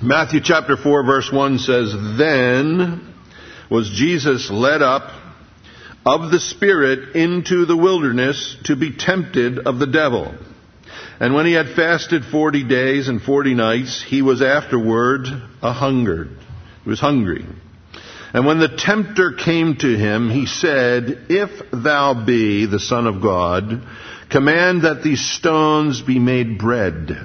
Matthew chapter 4 verse 1 says, "Then was Jesus led up of the Spirit into the wilderness to be tempted of the devil. And when he had fasted 40 days and 40 nights, he was afterward a-hungered." He was hungry. "And when the tempter came to him, he said, 'If thou be the Son of God, command that these stones be made bread.'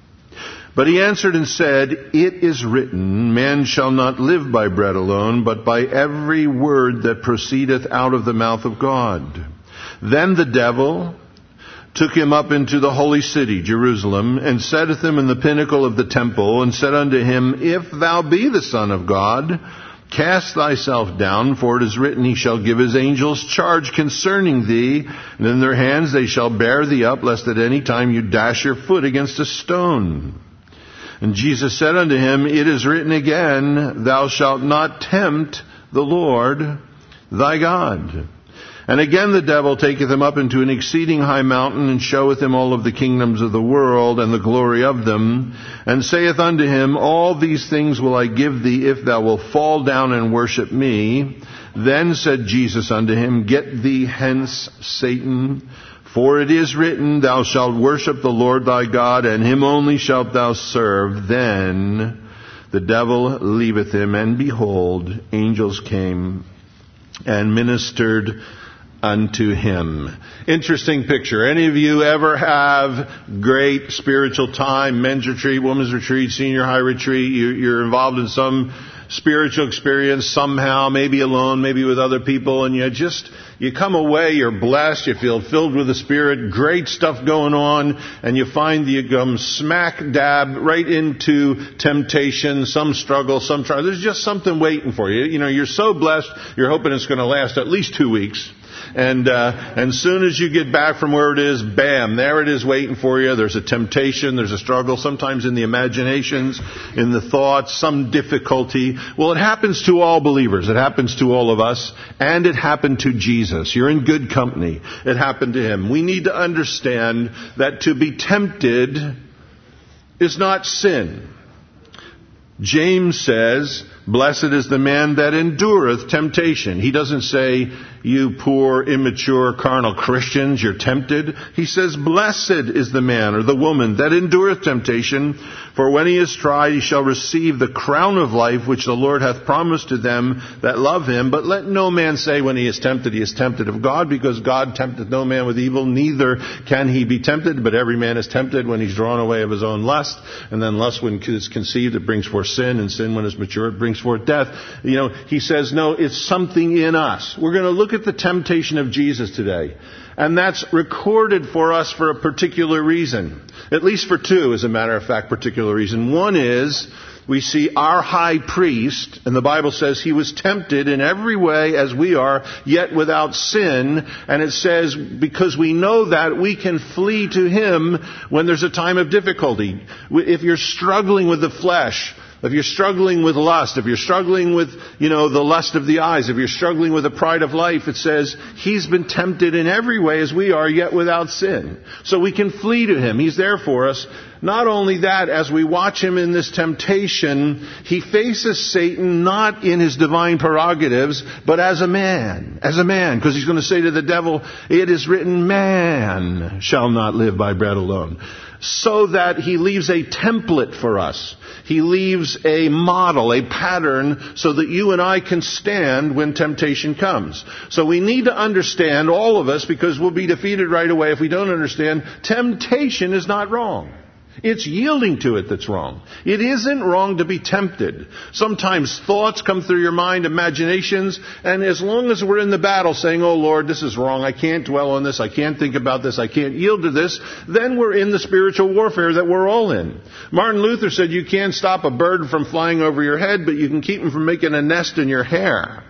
But he answered and said, 'It is written, man shall not live by bread alone, but by every word that proceedeth out of the mouth of God.' Then the devil took him up into the holy city, Jerusalem, and setteth him in the pinnacle of the temple, and said unto him, 'If thou be the Son of God, cast thyself down, for it is written, he shall give his angels charge concerning thee, and in their hands they shall bear thee up, lest at any time you dash your foot against a stone.' And Jesus said unto him, 'It is written again, thou shalt not tempt the Lord thy God.' And again the devil taketh him up into an exceeding high mountain, and showeth him all of the kingdoms of the world, and the glory of them, and saith unto him, 'All these things will I give thee, if thou wilt fall down and worship me.' Then said Jesus unto him, 'Get thee hence, Satan, for it is written, thou shalt worship the Lord thy God, and him only shalt thou serve.' Then the devil leaveth him, and behold, angels came and ministered unto him." Interesting picture. Any of you ever have great spiritual time, men's retreat, women's retreat, senior high retreat? You're involved in some spiritual experience somehow, maybe alone, maybe with other people, and you come away, you're blessed, you feel filled with the Spirit, great stuff going on, and you find you come smack dab right into temptation, some struggle, some trial. There's just something waiting for you. You know, you're so blessed, you're hoping it's going to last at least 2 weeks. And soon as you get back from where it is, bam, there it is waiting for you. There's a temptation, there's a struggle, sometimes in the imaginations, in the thoughts, some difficulty. Well, it happens to all believers. It happens to all of us. And it happened to Jesus. You're in good company. It happened to him. We need to understand that to be tempted is not sin. James says, "Blessed is the man that endureth temptation." He doesn't say, "You poor, immature, carnal Christians, you're tempted." He says, "Blessed is the man or the woman that endureth temptation, for when he is tried, he shall receive the crown of life, which the Lord hath promised to them that love him. But let no man say when he is tempted of God, because God tempteth no man with evil, neither can he be tempted. But every man is tempted when he's drawn away of his own lust. And then lust, when it is conceived, it brings forth sin, and sin, when it is mature, it brings forth death." You know, he says, no, it's something in us. We're going to look at the temptation of Jesus today. And that's recorded for us for a particular reason. At least for two, as a matter of fact, particular reason. One is, we see our high priest, and the Bible says he was tempted in every way as we are, yet without sin. And it says, because we know that, we can flee to him when there's a time of difficulty. If you're struggling with the flesh, if you're struggling with lust, if you're struggling with, the lust of the eyes, if you're struggling with the pride of life, it says he's been tempted in every way as we are, yet without sin. So we can flee to him. He's there for us. Not only that, as we watch him in this temptation, he faces Satan not in his divine prerogatives, but as a man, because he's going to say to the devil, "It is written, man shall not live by bread alone." So that he leaves a template for us. He leaves a model, a pattern, so that you and I can stand when temptation comes. So we need to understand, all of us, because we'll be defeated right away if we don't understand, temptation is not wrong. It's yielding to it that's wrong. It isn't wrong to be tempted. Sometimes thoughts come through your mind, imaginations, and as long as we're in the battle saying, "Oh Lord, this is wrong, I can't dwell on this, I can't think about this, I can't yield to this," then we're in the spiritual warfare that we're all in. Martin Luther said you can't stop a bird from flying over your head, but you can keep him from making a nest in your hair.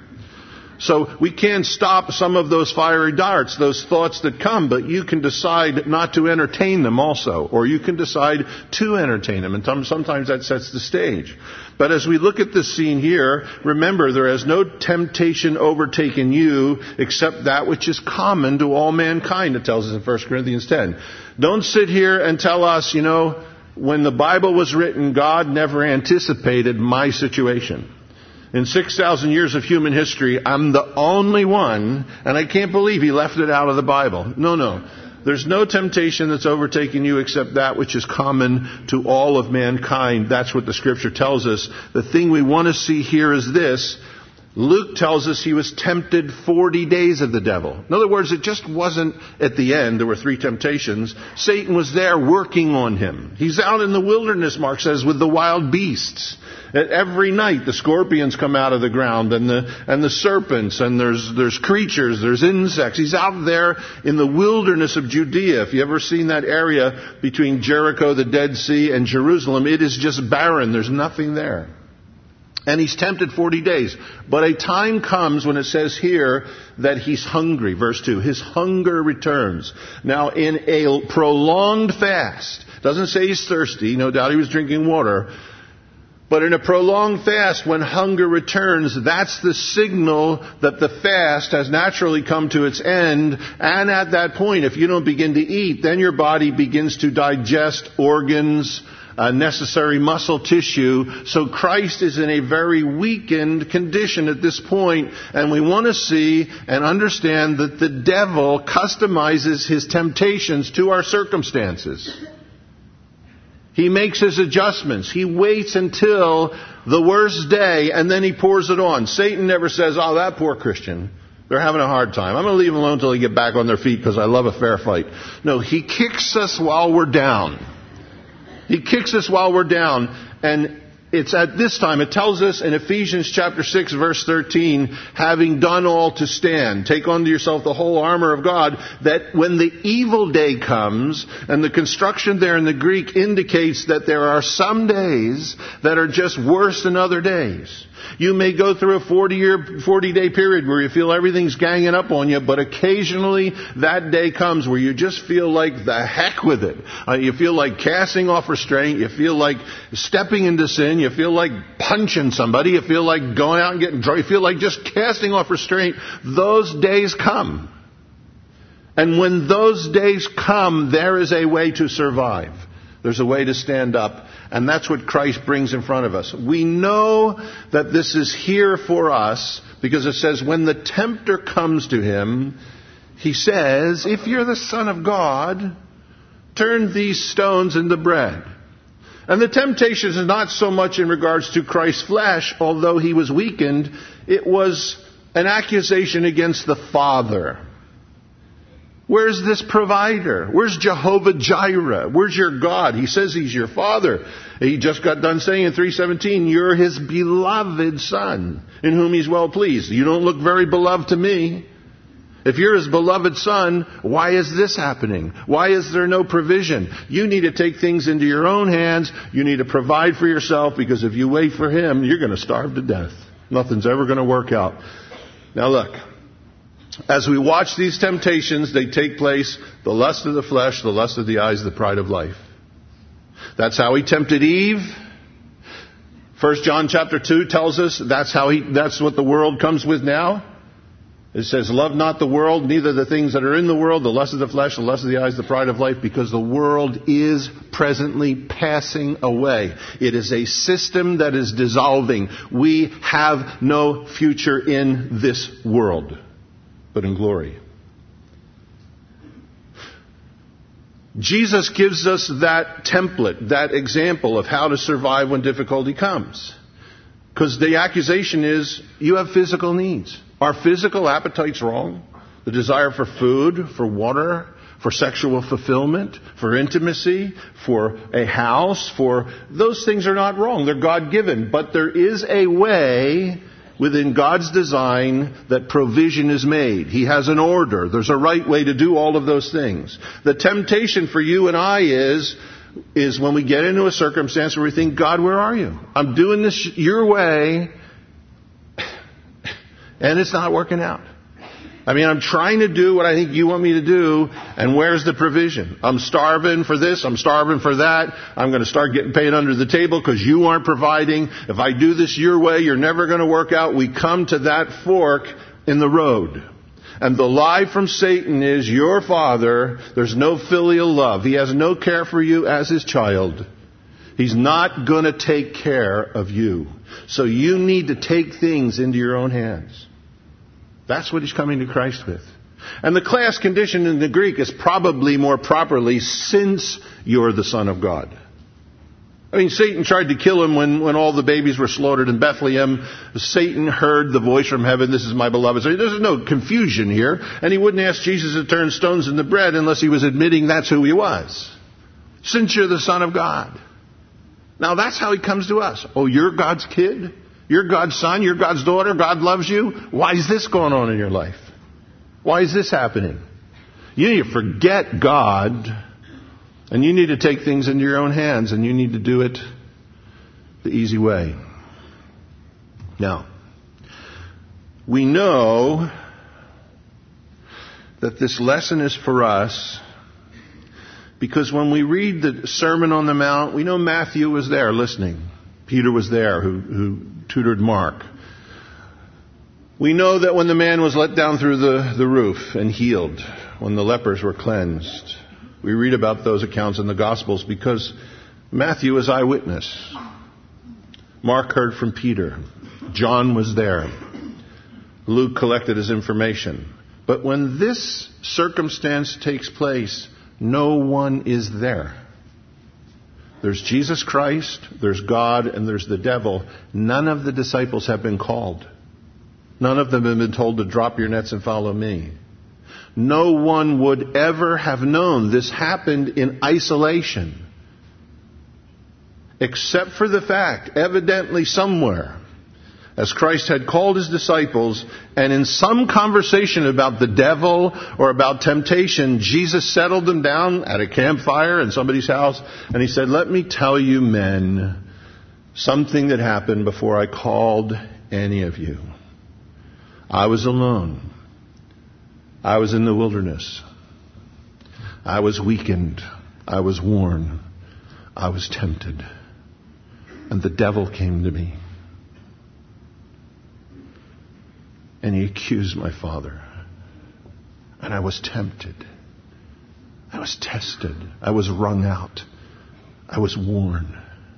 So we can't stop some of those fiery darts, those thoughts that come, but you can decide not to entertain them also, or you can decide to entertain them, and sometimes that sets the stage. But as we look at this scene here, remember, there has no temptation overtaken you except that which is common to all mankind, it tells us in 1 Corinthians 10. Don't sit here and tell us, when the Bible was written, God never anticipated my situation. In 6,000 years of human history, I'm the only one, and I can't believe He left it out of the Bible. No. There's no temptation that's overtaken you except that which is common to all of mankind. That's what the Scripture tells us. The thing we want to see here is this. Luke tells us He was tempted 40 days of the devil. In other words, it just wasn't at the end. There were 3 temptations. Satan was there working on Him. He's out in the wilderness, Mark says, with the wild beasts. Every night the scorpions come out of the ground and the serpents, and there's creatures, there's insects. He's out there in the wilderness of Judea. If you ever seen that area between Jericho, the Dead Sea, and Jerusalem, it is just barren. There's nothing there. And He's tempted 40 days. But a time comes when it says here that He's hungry. Verse 2, His hunger returns. Now in a prolonged fast, doesn't say He's thirsty, no doubt He was drinking water. But in a prolonged fast, when hunger returns, that's the signal that the fast has naturally come to its end. And at that point, if you don't begin to eat, then your body begins to digest organs, necessary muscle tissue. So Christ is in a very weakened condition at this point, and we want to see and understand that the devil customizes his temptations to our circumstances. He makes his adjustments. He waits until the worst day, and then he pours it on. Satan never says, oh, that poor Christian, they're having a hard time. I'm going to leave them alone until they get back on their feet because I love a fair fight. No, he kicks us while we're down. He kicks us while we're down. And it's at this time, it tells us in Ephesians chapter 6, verse 13, having done all to stand, take unto yourself the whole armor of God, that when the evil day comes, and the construction there in the Greek indicates that there are some days that are just worse than other days. You may go through a 40-day period where you feel everything's ganging up on you, but occasionally that day comes where you just feel like the heck with it. You feel like casting off restraint. You feel like stepping into sin. You feel like punching somebody. You feel like going out and getting drunk. You feel like just casting off restraint. Those days come. And when those days come, there is a way to survive. There's a way to stand up. And that's what Christ brings in front of us. We know that this is here for us because it says when the tempter comes to him, he says, if you're the Son of God, turn these stones into bread. And the temptation is not so much in regards to Christ's flesh, although he was weakened. It was an accusation against the Father. Where's this provider? Where's Jehovah Jireh? Where's your God? He says He's your Father. He just got done saying in 3:17, you're His beloved Son, in whom He's well pleased. You don't look very beloved to me. If you're His beloved Son, why is this happening? Why is there no provision? You need to take things into your own hands. You need to provide for yourself, because if you wait for Him, you're going to starve to death. Nothing's ever going to work out. Now look. As we watch these temptations, they take place, the lust of the flesh, the lust of the eyes, the pride of life. That's how he tempted Eve. 1 John chapter 2 tells us that's what the world comes with now. It says, love not the world, neither the things that are in the world, the lust of the flesh, the lust of the eyes, the pride of life, because the world is presently passing away. It is a system that is dissolving. We have no future in this world, but in glory. Jesus gives us that template, that example of how to survive when difficulty comes. Because the accusation is, you have physical needs. Are physical appetites wrong? The desire for food, for water, for sexual fulfillment, for intimacy, for a house, for those things are not wrong. They're God-given. But there is a way within God's design that provision is made. He has an order. There's a right way to do all of those things. The temptation for you and I is when we get into a circumstance where we think, God, where are you? I'm doing this your way, and it's not working out. I mean, I'm trying to do what I think you want me to do, and where's the provision? I'm starving for this, I'm starving for that. I'm going to start getting paid under the table because you aren't providing. If I do this your way, you're never going to work out. We come to that fork in the road. And the lie from Satan is, your father, there's no filial love. He has no care for you as his child. He's not going to take care of you. So you need to take things into your own hands. That's what he's coming to Christ with. And the class condition in the Greek is probably more properly, since you're the Son of God. I mean, Satan tried to kill him when all the babies were slaughtered in Bethlehem. Satan heard the voice from heaven, "This is my beloved." So there's no confusion here. And he wouldn't ask Jesus to turn stones into bread unless he was admitting that's who he was. Since you're the Son of God. Now that's how he comes to us. Oh, you're God's kid? You're God's son? You're God's daughter? God loves you? Why is this going on in your life? Why is this happening? You need to forget God, and you need to take things into your own hands, and you need to do it the easy way. Now, we know that this lesson is for us because when we read the Sermon on the Mount, we know Matthew was there listening. Peter was there who tutored Mark. We know that when the man was let down through the roof and healed, when the lepers were cleansed, we read about those accounts in the Gospels because Matthew was eyewitness. Mark heard from Peter. John was there. Luke collected his information. But when this circumstance takes place, no one is there. There's Jesus Christ, there's God, and there's the devil. None of the disciples have been called. None of them have been told to drop your nets and follow me. No one would ever have known this happened in isolation. Except for the fact, evidently somewhere, as Christ had called his disciples, and in some conversation about the devil or about temptation, Jesus settled them down at a campfire in somebody's house, and he said, "Let me tell you, men, something that happened before I called any of you. I was alone. I was in the wilderness. I was weakened. I was worn. I was tempted. And the devil came to me. And he accused my Father. And I was tempted. I was tested. I was wrung out. I was worn."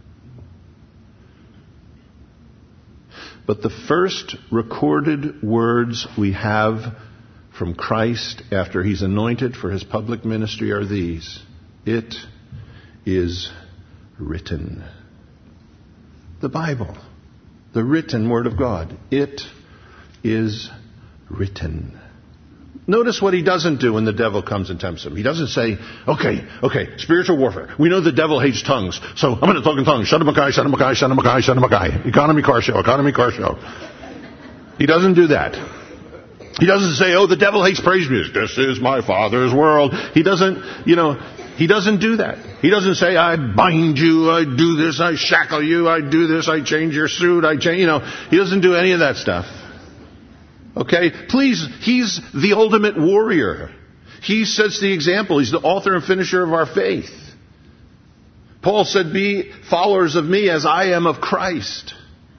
But the first recorded words we have from Christ after he's anointed for his public ministry are these: "It is written." The Bible, the written Word of God. It is written. Notice what he doesn't do when the devil comes and tempts him. He doesn't say, okay, spiritual warfare. We know the devil hates tongues, so I'm going to talk in tongues. Shadamakai. Economy car show. He doesn't do that. He doesn't say, oh, the devil hates praise music. This is my Father's world. He doesn't do that. He doesn't say, I bind you, I do this, I shackle you, I do this, I change your suit, he doesn't do any of that stuff. Okay? Please, he's the ultimate warrior. He sets the example. He's the author and finisher of our faith. Paul said, be followers of me as I am of Christ.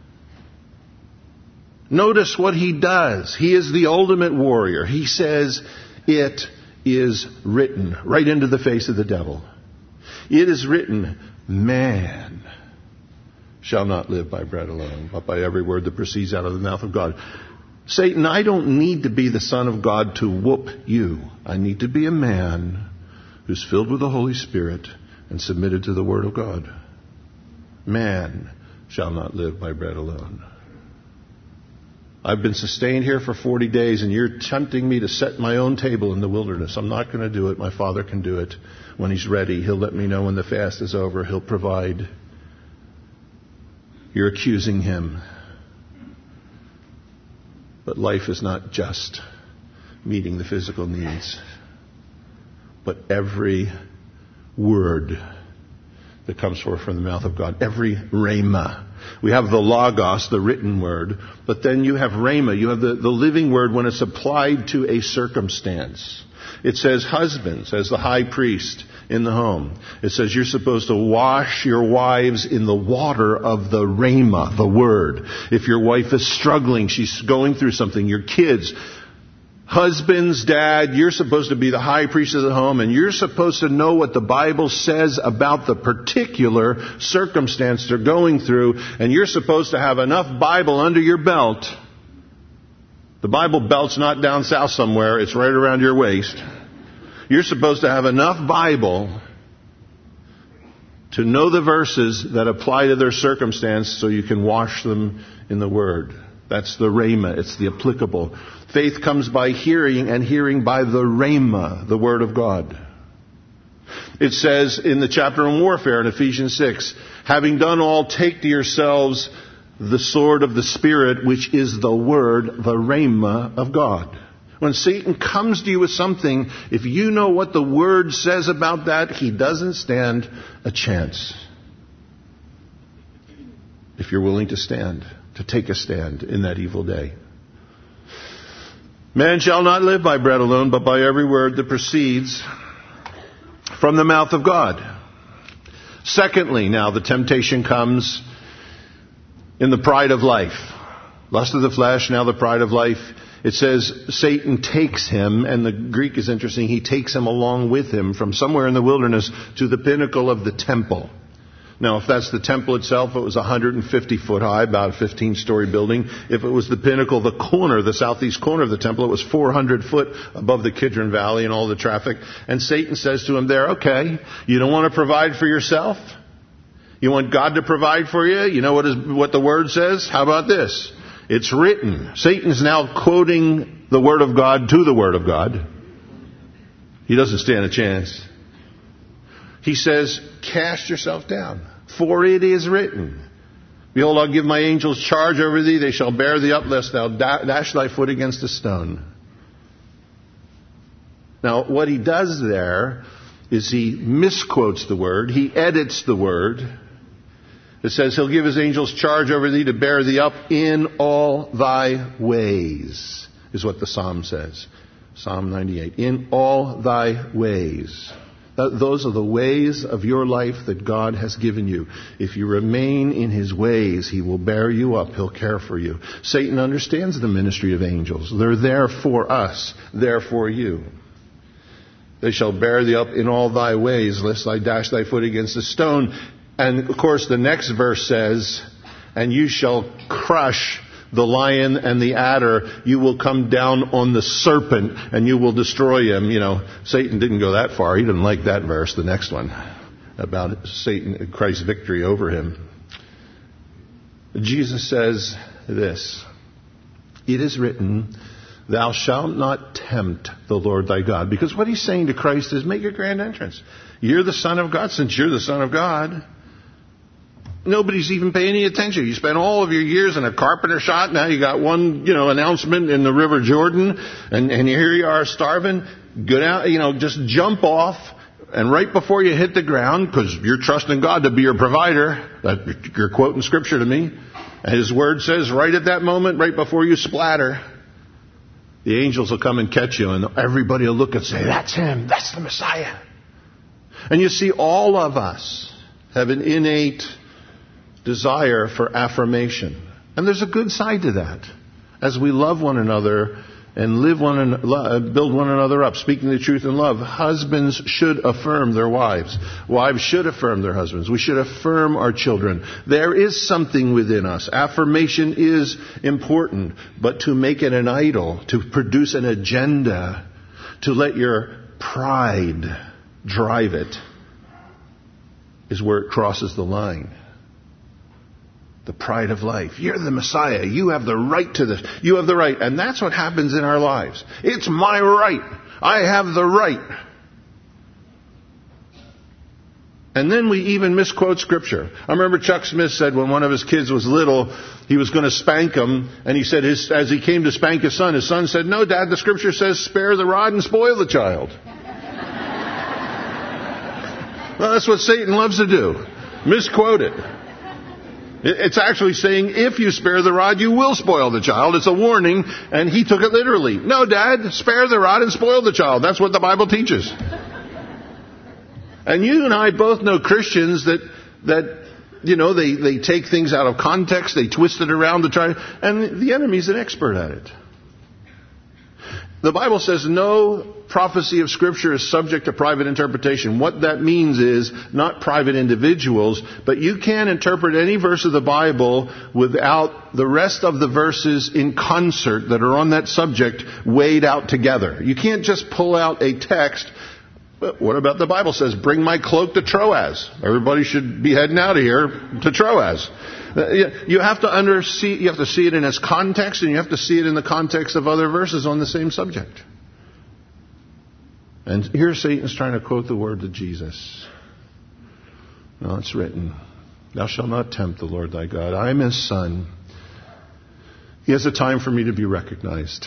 Notice what he does. He is the ultimate warrior. He says, it is written, right into the face of the devil. It is written, man shall not live by bread alone, but by every word that proceeds out of the mouth of God. Satan, I don't need to be the Son of God to whoop you. I need to be a man who's filled with the Holy Spirit and submitted to the Word of God. Man shall not live by bread alone. I've been sustained here for 40 days, and you're tempting me to set my own table in the wilderness. I'm not going to do it. My Father can do it. When He's ready, He'll let me know when the fast is over. He'll provide. You're accusing Him. But life is not just meeting the physical needs, but every word that comes forth from the mouth of God, every rhema. We have the logos, the written word, but then you have rhema, you have the living word when it's applied to a circumstance. It says, husbands, as the high priest in the home, it says you're supposed to wash your wives in the water of the rhema, the word. If your wife is struggling, she's going through something, your kids, Husbands, dad, you're supposed to be the high priest of the home, and you're supposed to know what the Bible says about the particular circumstance they're going through, and you're supposed to have enough Bible under your belt. The Bible belt's not down south somewhere, it's right around your waist. You're supposed to have enough Bible to know the verses that apply to their circumstance so you can wash them in the Word. That's the rhema. It's the applicable. Faith comes by hearing, and hearing by the rhema, the Word of God. It says in the chapter on warfare in Ephesians 6, having done all, take to yourselves the sword of the Spirit, which is the Word, the rhema of God. When Satan comes to you with something, if you know what the Word says about that, he doesn't stand a chance. If you're willing to stand, to take a stand in that evil day. Man shall not live by bread alone, but by every word that proceeds from the mouth of God. Secondly, now the temptation comes in the pride of life. Lust of the flesh, now the pride of life. It says Satan takes him, and the Greek is interesting, he takes him along with him from somewhere in the wilderness to the pinnacle of the temple. Now, if that's the temple itself, it was 150 foot high, about a 15-story building. If it was the pinnacle, the corner, the southeast corner of the temple, it was 400 foot above the Kidron Valley and all the traffic. And Satan says to him there, okay, you don't want to provide for yourself? You want God to provide for you? You know what the Word says? How about this? It's written. Satan's now quoting the Word of God to the Word of God. He doesn't stand a chance. He says, cast yourself down, for it is written, behold, I'll give my angels charge over thee, they shall bear thee up, lest thou dash thy foot against a stone. Now, what he does there is he misquotes the Word, he edits the Word. It says, he'll give his angels charge over thee to bear thee up in all thy ways, is what the Psalm says. Psalm 98. In all thy ways. Those are the ways of your life that God has given you. If you remain in His ways, He will bear you up. He'll care for you. Satan understands the ministry of angels. They're there for us. They're for you. They shall bear thee up in all thy ways, lest thou dash thy foot against a stone. And, of course, the next verse says, and you shall crush the lion and the adder, you will come down on the serpent and you will destroy him. You know, Satan didn't go that far. He didn't like that verse, the next one, about Satan, Christ's victory over him. Jesus says this, it is written, thou shalt not tempt the Lord thy God. Because what he's saying to Christ is, make a grand entrance. You're the Son of God. Since you're the Son of God, nobody's even paying any attention. You spent all of your years in a carpenter shop. Now you got one, announcement in the River Jordan, and here you are starving. Go down, just jump off, and right before you hit the ground, because you're trusting God to be your provider. You're quoting Scripture to me. And His Word says, right at that moment, right before you splatter, the angels will come and catch you, and everybody will look and say, "That's Him. That's the Messiah." And you see, all of us have an innate desire for affirmation. And there's a good side to that. As we love one another and build one another up, speaking the truth in love, husbands should affirm their wives. Wives should affirm their husbands. We should affirm our children. There is something within us. Affirmation is important, but to make it an idol, to produce an agenda, to let your pride drive it, is where it crosses the line. The pride of life. You're the Messiah. You have the right to this. You have the right. And that's what happens in our lives. It's my right. I have the right. And then we even misquote Scripture. I remember Chuck Smith said when one of his kids was little, he was going to spank him. And he said as he came to spank his son said, "No, Dad, the Scripture says spare the rod and spoil the child." Well, that's what Satan loves to do. Misquote it. It's actually saying, if you spare the rod, you will spoil the child. It's a warning, and he took it literally. No, Dad, spare the rod and spoil the child. That's what the Bible teaches. And you and I both know Christians that they take things out of context, they twist it around to try, and the enemy's an expert at it. The Bible says no prophecy of Scripture is subject to private interpretation. What that means is not private individuals, but you can't interpret any verse of the Bible without the rest of the verses in concert that are on that subject weighed out together. You can't just pull out a text. But what about the Bible says, bring my cloak to Troas? Everybody should be heading out of here to Troas. You have to see it in its context, and you have to see it in the context of other verses on the same subject. And here Satan's trying to quote the words of Jesus. No, it's written, thou shalt not tempt the Lord thy God. I am his son. He has a time for me to be recognized.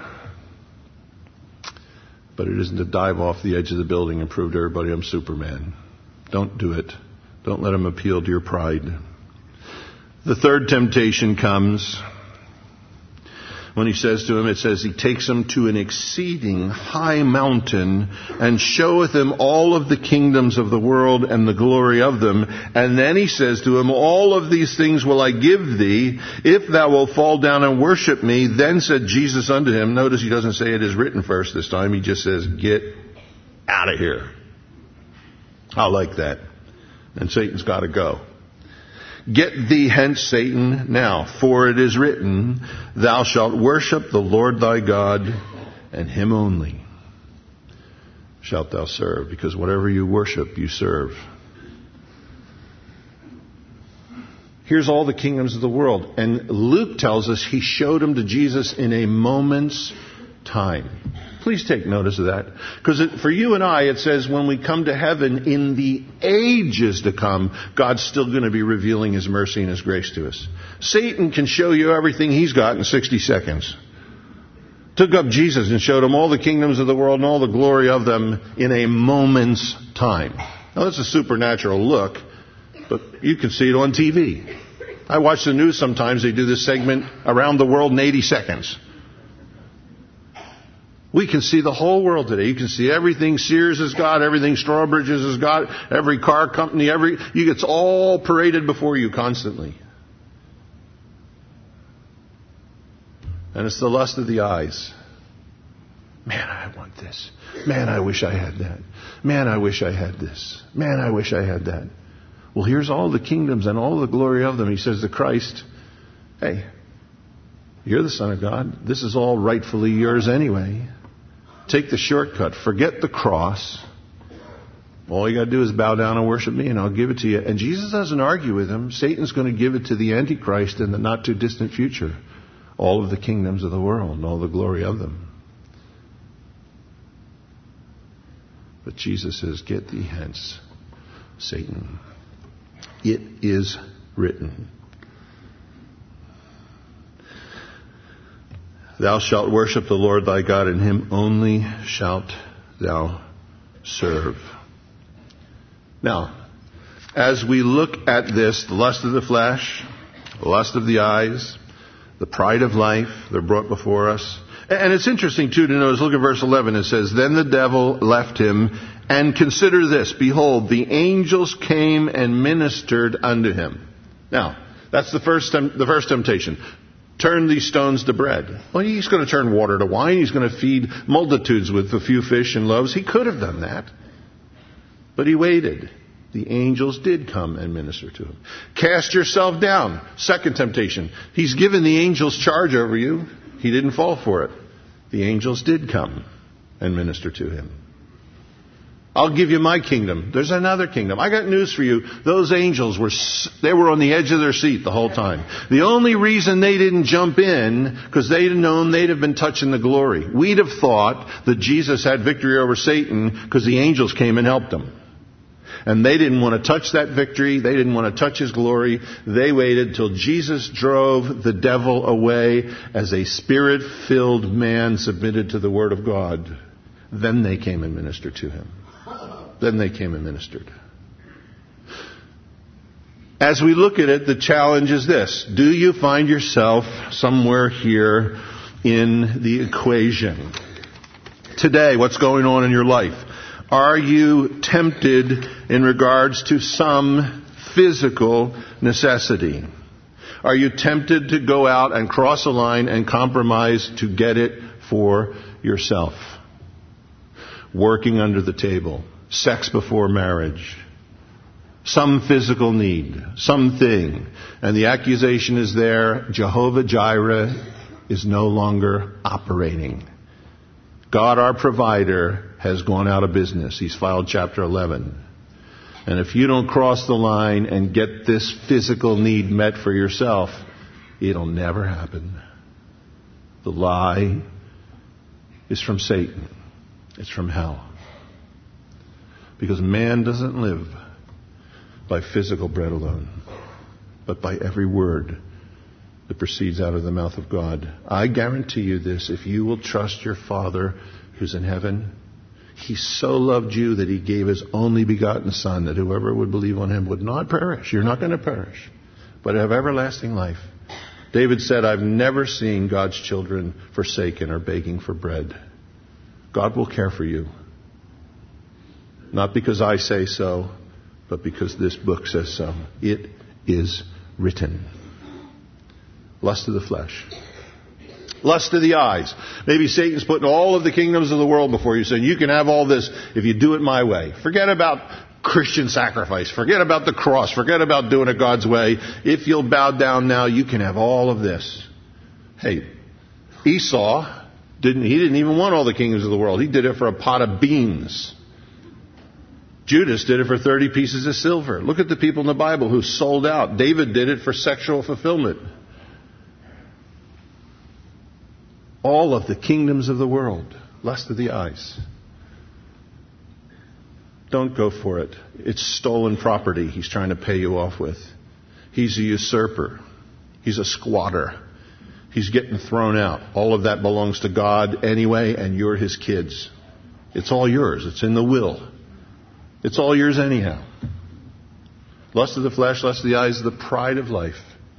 But it isn't to dive off the edge of the building and prove to everybody I'm Superman. Don't do it. Don't let him appeal to your pride. The third temptation comes when he says to him, it says, he takes him to an exceeding high mountain and showeth him all of the kingdoms of the world and the glory of them. And then he says to him, all of these things will I give thee, if thou wilt fall down and worship me. Then said Jesus unto him, notice he doesn't say it is written first this time. He just says, get out of here. I like that. And Satan's got to go. Get thee hence, Satan, now, for it is written, thou shalt worship the Lord thy God, and him only shalt thou serve. Because whatever you worship, you serve. Here's all the kingdoms of the world. And Luke tells us he showed them to Jesus in a moment's time. Please take notice of that. Because for you and I, it says when we come to heaven in the ages to come, God's still going to be revealing his mercy and his grace to us. Satan can show you everything he's got in 60 seconds. Took up Jesus and showed him all the kingdoms of the world and all the glory of them in a moment's time. Now that's a supernatural look, but you can see it on TV. I watch the news sometimes. They do this segment around the world in 80 seconds. We can see the whole world today. You can see everything Sears has got, everything Strawbridge's has got, every car company, it's all paraded before you constantly. And it's the lust of the eyes. Man, I want this. Man, I wish I had that. Man, I wish I had this. Man, I wish I had that. Well, here's all the kingdoms and all the glory of them. He says to Christ, hey, you're the Son of God. This is all rightfully yours anyway. Take the shortcut. Forget the cross. All you got to do is bow down and worship me, and I'll give it to you. And Jesus doesn't argue with him. Satan's going to give it to the Antichrist in the not too distant future. All of the kingdoms of the world and all the glory of them. But Jesus says, get thee hence, Satan. It is written. Thou shalt worship the Lord thy God, and him only shalt thou serve. Now, as we look at this, the lust of the flesh, the lust of the eyes, the pride of life, they're brought before us. And it's interesting, too, to notice, look at verse 11. It says, then the devil left him, and consider this, behold, the angels came and ministered unto him. Now, that's the first temptation. Turn these stones to bread. Well, he's going to turn water to wine. He's going to feed multitudes with a few fish and loaves. He could have done that. But he waited. The angels did come and minister to him. Cast yourself down. Second temptation. He's given the angels charge over you. He didn't fall for it. The angels did come and minister to him. I'll give you my kingdom. There's another kingdom. I got news for you. Those angels were on the edge of their seat the whole time. The only reason they didn't jump in, because they'd have known they'd have been touching the glory. We'd have thought that Jesus had victory over Satan because the angels came and helped him. And they didn't want to touch that victory. They didn't want to touch his glory. They waited till Jesus drove the devil away as a spirit-filled man submitted to the Word of God. Then they came and ministered to him. Then they came and ministered. As we look at it, the challenge is this. Do you find yourself somewhere here in the equation? Today, what's going on in your life? Are you tempted in regards to some physical necessity? Are you tempted to go out and cross a line and compromise to get it for yourself. Working under the table, sex before marriage, some physical need, something. And the accusation is there, Jehovah Jireh is no longer operating. God, our provider, has gone out of business. He's filed Chapter 11. And if you don't cross the line and get this physical need met for yourself, it'll never happen. The lie is from Satan. It's from hell. Because man doesn't live by physical bread alone, but by every word that proceeds out of the mouth of God. I guarantee you this, if you will trust your Father who's in heaven, He so loved you that He gave His only begotten Son, that whoever would believe on Him would not perish. You're not going to perish, but have everlasting life. David said, I've never seen God's children forsaken or begging for bread. God will care for you. Not because I say so, but because this book says so. It is written. Lust of the flesh. Lust of the eyes. Maybe Satan's putting all of the kingdoms of the world before you, saying you can have all this if you do it my way. Forget about Christian sacrifice. Forget about the cross. Forget about doing it God's way. If you'll bow down now, you can have all of this. Hey, Esau didn't even want all the kingdoms of the world. He did it for a pot of beans. Judas did it for 30 pieces of silver. Look at the people in the Bible who sold out. David did it for sexual fulfillment. All of the kingdoms of the world. Lust of the eyes. Don't go for it. It's stolen property he's trying to pay you off with. He's a usurper. He's a squatter. He's getting thrown out. All of that belongs to God anyway, and you're his kids. It's all yours. It's in the will. It's all yours anyhow. Lust of the flesh, lust of the eyes, the pride of life.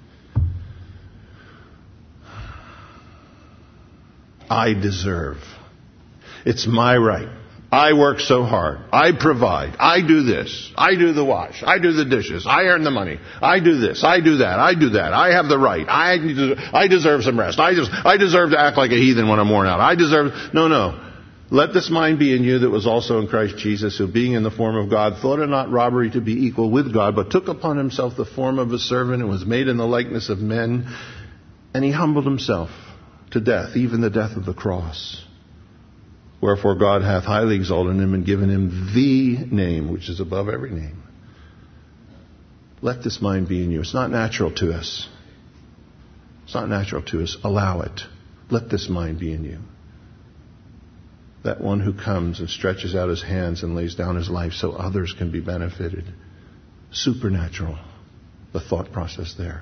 I deserve. It's my right. I work so hard. I provide. I do this. I do the wash. I do the dishes. I earn the money. I do this. I do that. I do that. I have the right. I deserve some rest. I deserve to act like a heathen when I'm worn out. No. Let this mind be in you that was also in Christ Jesus, who being in the form of God, thought it not robbery to be equal with God, but took upon himself the form of a servant and was made in the likeness of men. And he humbled himself to death, even the death of the cross. Wherefore God hath highly exalted him and given him the name which is above every name. Let this mind be in you. It's not natural to us. It's not natural to us. Allow it. Let this mind be in you. That one who comes and stretches out his hands and lays down his life so others can be benefited. Supernatural. The thought process there.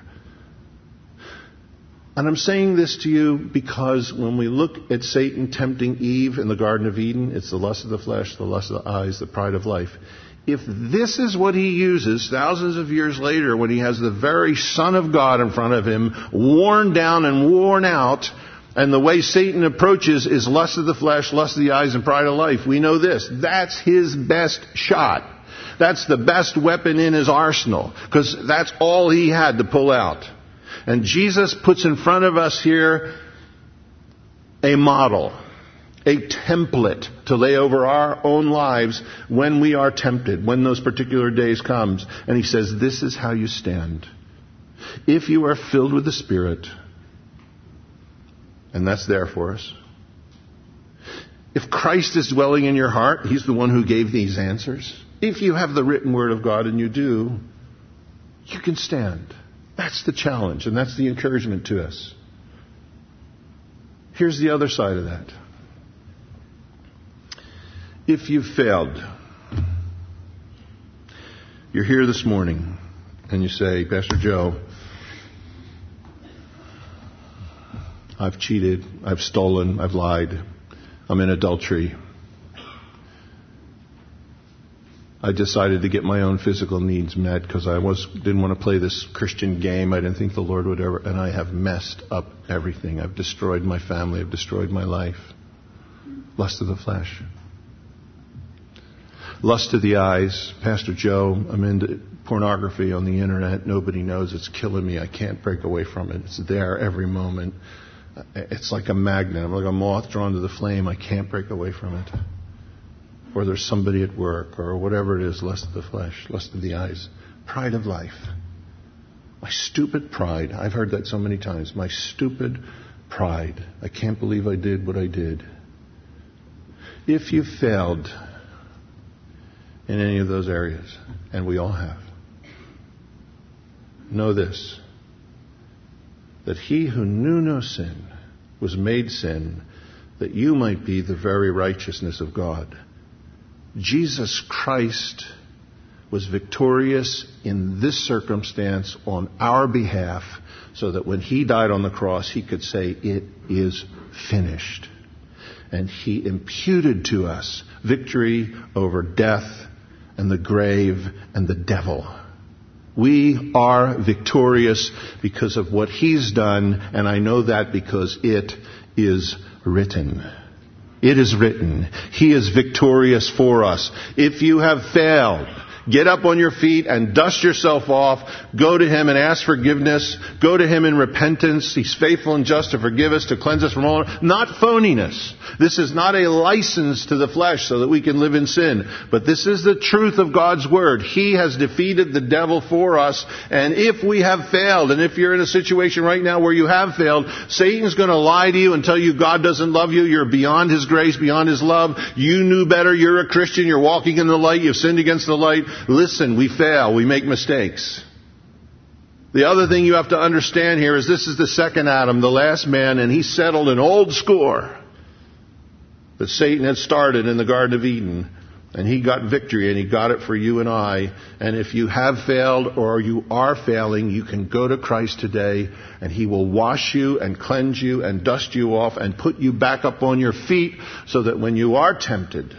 And I'm saying this to you because when we look at Satan tempting Eve in the Garden of Eden, it's the lust of the flesh, the lust of the eyes, the pride of life. If this is what he uses thousands of years later when he has the very Son of God in front of him, worn down and worn out, and the way Satan approaches is lust of the flesh, lust of the eyes, and pride of life, we know this. That's his best shot. That's the best weapon in his arsenal, because that's all he had to pull out. And Jesus puts in front of us here a model, a template to lay over our own lives when we are tempted, when those particular days comes. And he says, this is how you stand. If you are filled with the Spirit, and that's there for us. If Christ is dwelling in your heart, he's the one who gave these answers. If you have the written word of God, and you do, you can stand. That's the challenge, and that's the encouragement to us. Here's the other side of that. If you've failed, you're here this morning, and you say, Pastor Joe, I've cheated, I've stolen, I've lied, I'm in adultery. I decided to get my own physical needs met because I didn't want to play this Christian game. I didn't think the Lord would ever, and I have messed up everything. I've destroyed my family. I've destroyed my life. Lust of the flesh. Lust of the eyes. Pastor Joe, I'm into pornography on the internet. Nobody knows. It's killing me. I can't break away from it. It's there every moment. It's like a magnet. I'm like a moth drawn to the flame. I can't break away from it. Or there's somebody at work, or whatever it is, lust of the flesh, lust of the eyes, pride of life. My stupid pride. I've heard that so many times. My stupid pride. I can't believe I did what I did. If you failed in any of those areas, and we all have, know this, that he who knew no sin was made sin, that you might be the very righteousness of God. Jesus Christ was victorious in this circumstance on our behalf, so that when he died on the cross, he could say, it is finished. And he imputed to us victory over death and the grave and the devil. We are victorious because of what he's done, and I know that because it is written. It is written. He is victorious for us. If you have failed, get up on your feet and dust yourself off. Go to him and ask forgiveness. Go to him in repentance. He's faithful and just to forgive us, to cleanse us from all. Not phoniness. This is not a license to the flesh so that we can live in sin. But this is the truth of God's word. He has defeated the devil for us. And if we have failed, and if you're in a situation right now where you have failed, Satan's going to lie to you and tell you God doesn't love you. You're beyond his grace, beyond his love. You knew better. You're a Christian. You're walking in the light. You've sinned against the light. Listen, we fail. We make mistakes. The other thing you have to understand here is this is the second Adam, the last man, and he settled an old score that Satan had started in the Garden of Eden. And he got victory, and he got it for you and I. And if you have failed or you are failing, you can go to Christ today, and he will wash you and cleanse you and dust you off and put you back up on your feet, so that when you are tempted,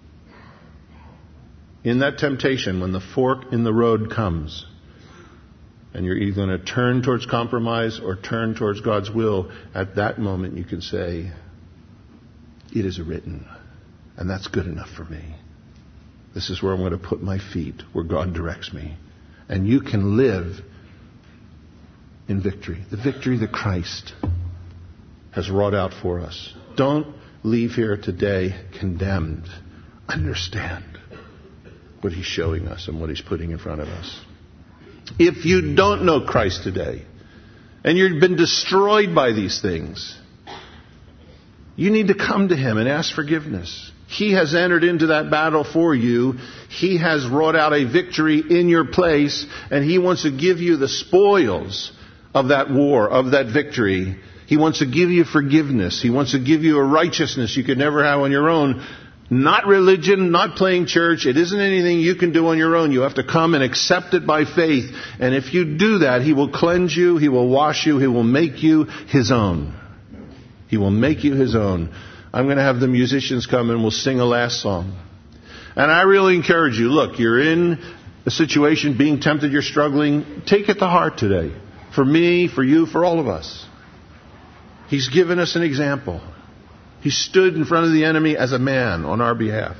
in that temptation, when the fork in the road comes, and you're either going to turn towards compromise or turn towards God's will, at that moment you can say, it is written, and that's good enough for me. This is where I'm going to put my feet, where God directs me. And you can live in victory, the victory that Christ has wrought out for us. Don't leave here today condemned. Understand what he's showing us and what he's putting in front of us. If you don't know Christ today, and you've been destroyed by these things, you need to come to him and ask forgiveness. He has entered into that battle for you. He has wrought out a victory in your place, and he wants to give you the spoils of that war, of that victory. He wants to give you forgiveness. He wants to give you a righteousness you could never have on your own. Not religion, not playing church. It isn't anything you can do on your own. You have to come and accept it by faith. And if you do that, he will cleanse you, he will wash you, he will make you his own. He will make you his own. I'm going to have the musicians come and we'll sing a last song. And I really encourage you, look, you're in a situation, being tempted, you're struggling. Take it to heart today. For me, for you, for all of us. He's given us an example. He stood in front of the enemy as a man on our behalf.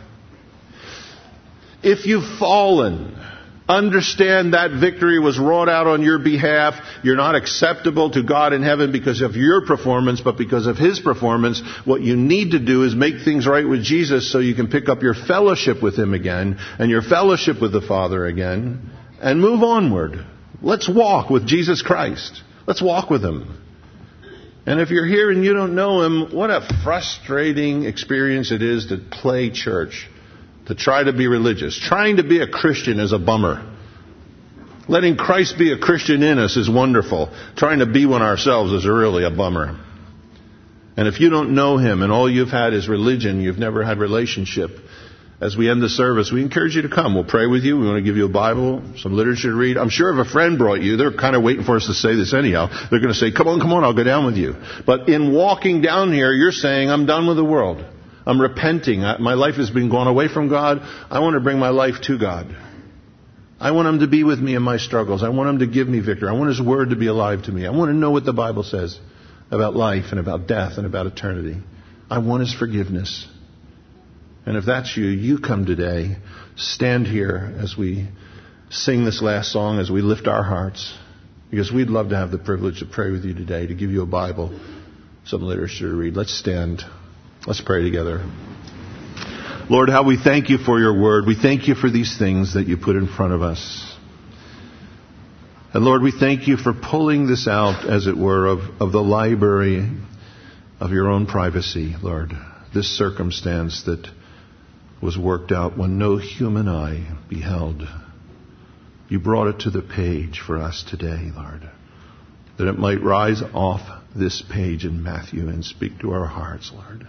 If you've fallen, understand that victory was wrought out on your behalf. You're not acceptable to God in heaven because of your performance, but because of his performance. What you need to do is make things right with Jesus so you can pick up your fellowship with him again and your fellowship with the Father again and move onward. Let's walk with Jesus Christ. Let's walk with him. And if you're here and you don't know him, what a frustrating experience it is to play church, to try to be religious. Trying to be a Christian is a bummer. Letting Christ be a Christian in us is wonderful. Trying to be one ourselves is really a bummer. And if you don't know him and all you've had is religion, you've never had relationship, as we end the service, we encourage you to come. We'll pray with you. We want to give you a Bible, some literature to read. I'm sure if a friend brought you, they're kind of waiting for us to say this anyhow. They're going to say, come on, I'll go down with you. But in walking down here, you're saying, I'm done with the world. I'm repenting. My life has been gone away from God. I want to bring my life to God. I want him to be with me in my struggles. I want him to give me victory. I want his word to be alive to me. I want to know what the Bible says about life and about death and about eternity. I want his forgiveness. And if that's you, you come today, stand here as we sing this last song, as we lift our hearts, because we'd love to have the privilege to pray with you today, to give you a Bible, some literature to read. Let's stand. Let's pray together. Lord, how we thank you for your word. We thank you for these things that you put in front of us. And Lord, we thank you for pulling this out, as it were, of the library of your own privacy, Lord. This circumstance that was worked out when no human eye beheld. You brought it to the page for us today, Lord, that it might rise off this page in Matthew and speak to our hearts, Lord.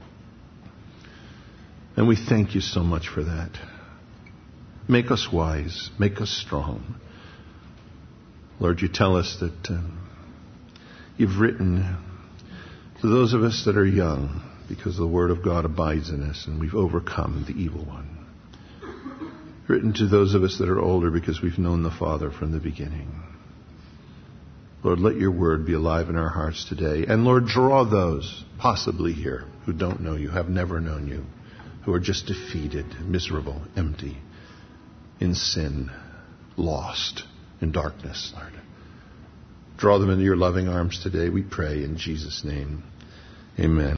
And we thank you so much for that. Make us wise. Make us strong. Lord, you tell us that you've written to those of us that are young, because the Word of God abides in us and we've overcome the evil one. Written to those of us that are older, because we've known the Father from the beginning. Lord, let your Word be alive in our hearts today. And Lord, draw those possibly here who don't know you, have never known you, who are just defeated, miserable, empty, in sin, lost in darkness, Lord. Draw them into your loving arms today, we pray in Jesus' name. Amen.